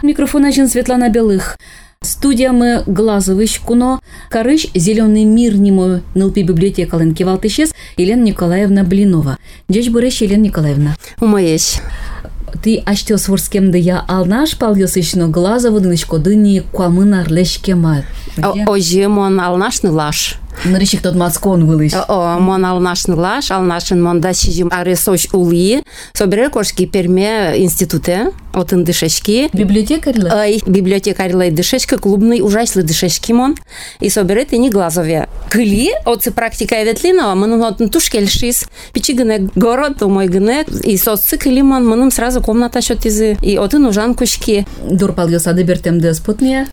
микрофона жин Светлана Белых. Студия мы глазовыш куно, карыш зеленый мир нему нылпи библиотекален кивалтышес Елена Николаевна Блинова. Дечь буреш, Елена Николаевна. Умаешь. Ты аштел с ворскем да я алнаш палгесышно глазову дынышко дыни куамынар лешкема. Ожи мон алнашны лаш. Наречик тот мацкон вылыш. Мон алнашны лаш, алнашын мон да сижим аресош улы. Собере кошки перме институте, отын дышешки. Библиотекарьлы? Ай, библиотекарьлы дышешка, клубный ужаслы дышешки мон. И собере ты не глазове. Кыли, отцы практика ветлинова, мон отын тушкельшис. Пичигыне город, мой гыне. И сосцы кыли мон, моным сразу комната шотизы. И отын ужан кушки. Дур палгеса дебертем да спутния.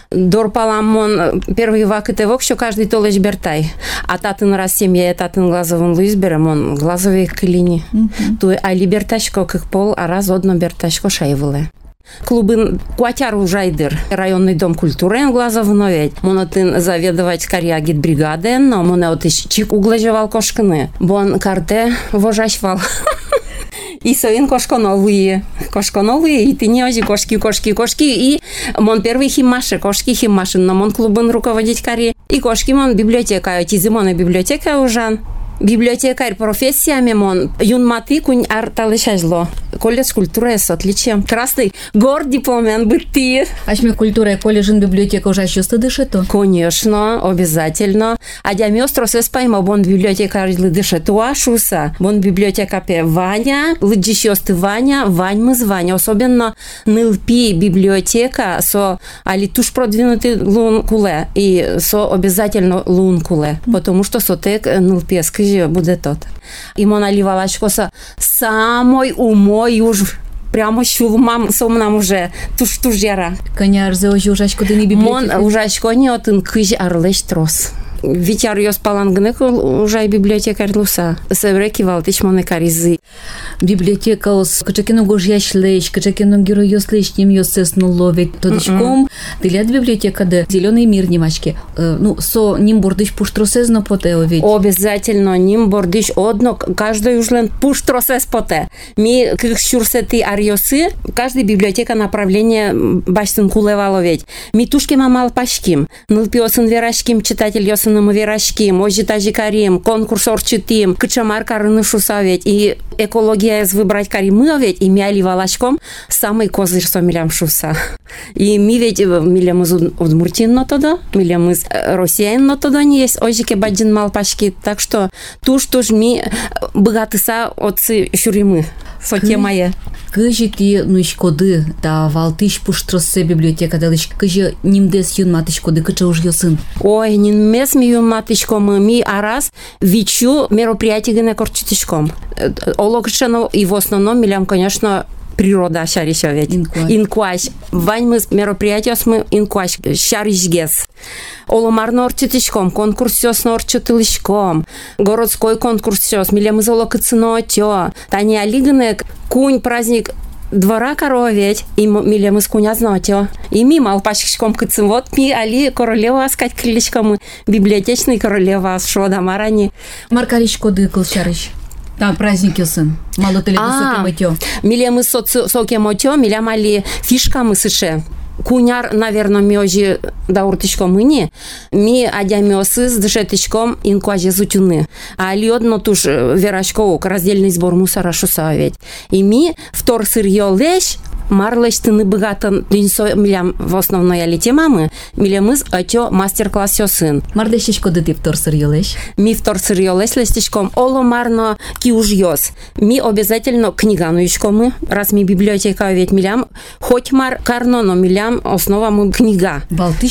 Дорпаламон первый вак это вок, что каждый толыч бертай. А татын раз семья, татын глазовым луис берем, глазовые клини. Туй а либертачко как пол, а раз одно бертачко шайвылы. Клубы Куатяр ужайдыр, районный дом культуры глазовноветь. Монотын заведовать карьягит бригады, но монотыш чик углажевал кошканы. Бон карте вожашвал. И соин кошконовые, и ты не ози кошки, и мон первый химаши, кошки, но мон клубын руководить кари, и кошки мон библиотека, тизимона библиотека ужан. Библиотекарь профессиями мон юнматы кунь арталышажло. Колледж культуры с отличием. Красный гор дипломен быты. Ашме культура колледжин библиотека уже чувство дышето? Конечно, обязательно. А дямёстро се спайма бон библиотекарь дышету ашуса. Бон библиотека пе Ваня, лыджищёсты Ваня, Ваньмыз Ваня. Особенно нылпи библиотека со алитуш продвинутый лункуле. И со обязательно лункуле. Потому что сотек нылпескый будет тот. И мона ливалачкоса самой умой уж прямо шулмам сомнам уже туш яра. Коняр за ужачко дыни библиотека. Мон ужачко не отын кыж арлеш трос. Витяр ёс палангнек уже библиотекарь луса. Севреки валтыч моны каризы. Библиотека ос качакино гож яшлеш, качакино герой ёслеш ним ёсесну ловить тодичком. Дылят библиотека де зеленый мир немачки. Ну со ним бордыш пуштросезно поте овить. Обязательно ним бордыш одно каждый ужлен пуштросез поте. Ми как шурсети арьосы каждый библиотека направление баштын кулеваловить. Ми тушки мамал пашким. Нылпиосын верашким читатель ёсын верашки, можете даже карим, конкурс орчитим, кычамар карыны шусавить, и экология выбрать каримы ведь, и мяли валачком самый козырь со милям шуса. И ми ведь милям из Удмуртин но тогда, милям из Россиян но тогда не есть, ожике бадин малпашки, так что туж ми богатыса отцы шуримы, соте моя. Кыжики нуишкоды да валтыш пуштросе библиотека далыш кыжи нимдес юнматышкоды кыча уж ёсын. Ой, нимдес ми юнматышком ми арас вичу мероприятие гене корчитышком. Ологшено и в основном милям, конечно, природа шаришовет. Инкуаш. Вань мы мероприятие мы инкуаш шаришгес. Оломарно орчитышком, конкурс сёс норчитылышком, городской конкурс сёс, милям из олокыцыно тё. Тани алигынек кунь праздник двора короветь, и милям из куня знатё. И ми малпашком кыцын, вот ми али королева аскать крылечком, библиотечный королева шода марани. Маркаричко дыкл шариш. Там праздник ёсын. Мало ты ли соке мытё. Милям из соке мытё, милям али фишка мы сыше. Куняр, наверное, мёжи дауртычком мыни, ми адямёсы с дышетычком инкуаже зутюны. А лёдно туж верашкоук, раздельный сбор мусора шусавить. И ми втор сырьё лещ, марлеш тыны богато линсо милям в основной алите мамы, милям из отё мастер-класс сёсын. Мардещичко ты втор сырьё лещ? Ми втор сырьё лещ лестичком, оло марно ки уж ёс. Ми обязательно книгануичко мы, раз ми библиотека ведь милям, хоть мар карно, но милям основа мы книга.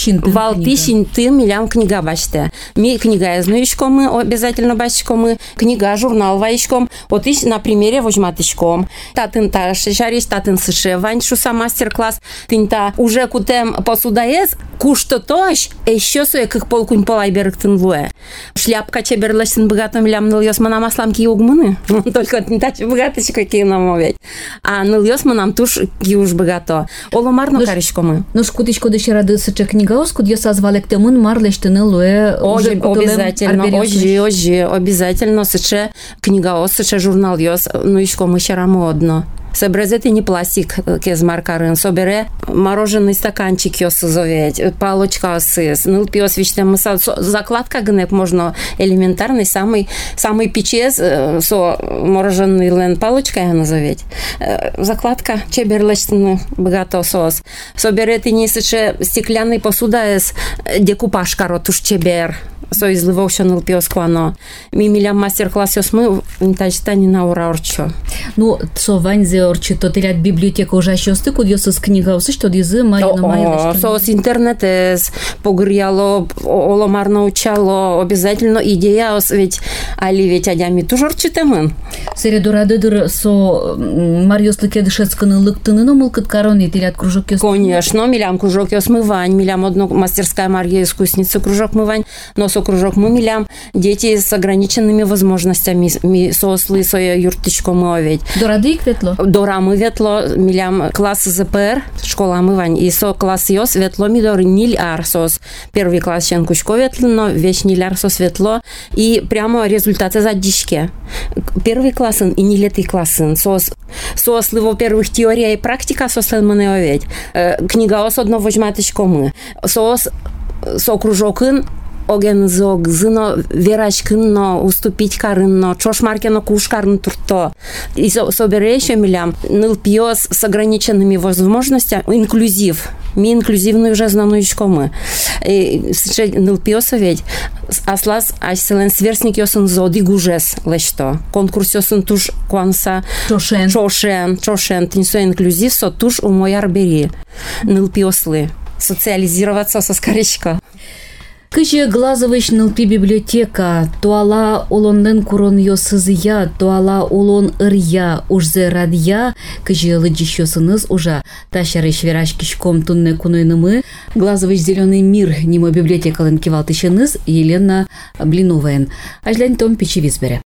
Валтышин ты милям книга бачте. Ми книга язнуичко мы обязательно бачко мы, книга журнал ваичком, вот ищ на примере возьматычком. Татын та шариш, татын сыше ваньшуса мастер-класс, тынта уже кутем посудаез, кушто тош, еще суе как полкунь полайберг тынлуе. Шляпка чеберлесин богатым лям ныльёс манам аслам ки угмыны, только тынта богатычка ки намовять. А ныльёс манам туш ки уж богато. Оломарно каричко мы. Ну шкутичко дышерады сыча книга оскуд я созвалек темын марлеш тынылуе. Обязательно, ожи, обязательно сыча книга ос, сыча журнал ёс, ну ишко мы щера модно. Соберете не пластик кез маркарын, собере мороженый стаканчик йос зоветь, палочка сыс, ныл пиос вичтем мысал. Закладка гнеп можно элементарный, самый печез, со мороженый лен палочка я назоветь. Закладка чеберлечный богато сос. Соберете не сыче стеклянный посуда с декупаж каротуш чебер. Со изливався ныл пиос квано. Ми милям мастер-класс йос мы винтажтани на ура орчо. Ну, со ванзе орчо, то тилят библиотека уже щосты, куд йос с книга усы, что дизы Марина Майя. Со с интернете погряло, оломарно учало, обязательно идея, ведь али ведь адями туж орчитемен. Середу радыдыр со Марьос лыкедышецканы лыктыны, но мылкыт короны тилят кружок йос. Конечно, милям кружок йос мывань, милям одно мастерская Марья искусница кружок мывань, но со кружок мы милям дети с ограниченными возможностями, сослы, соя юрточку мывать. Дорады их ветло? Дора мы ветло, милям класс ЗПР, школа мывань, и со класс йос ветло мидор ниляр сос. Первый класс щенкучко ветло, но вещь ниляр сос ветло, и прямо результаты за дичке. Первый класс и нилетый класс сос во первых теория и практика сос мене оведь. Книга ос одно возьматочко мы. Со кружокын оген зог зыно верачкынно уступить карынно чошмаркено кушкарын турто и собере еще милям ныл пьёс с ограниченными возможностями инклюзив ми инклюзивную уже знаноючко мы ныл пьёс ведь аслас айселен сверстник ёсын зоди гужес лешто конкурс ёсын туш куанса чошен тинсо инклюзив со туш у мояр бери ныл пьёслы социализироваться со скоречка. Кыжы глазовыш нылпи библиотека, туала олоннен курон йосызыя, туала олон ырья, ужзе радья, кыжы лыджищосыныз ужа, ташарыш верашкишком тунне кунойнымы, глазовыш зеленый мир, нимо библиотекалын кивалтышыныз, Елена Блиновен. Ажлянь том печевизбере.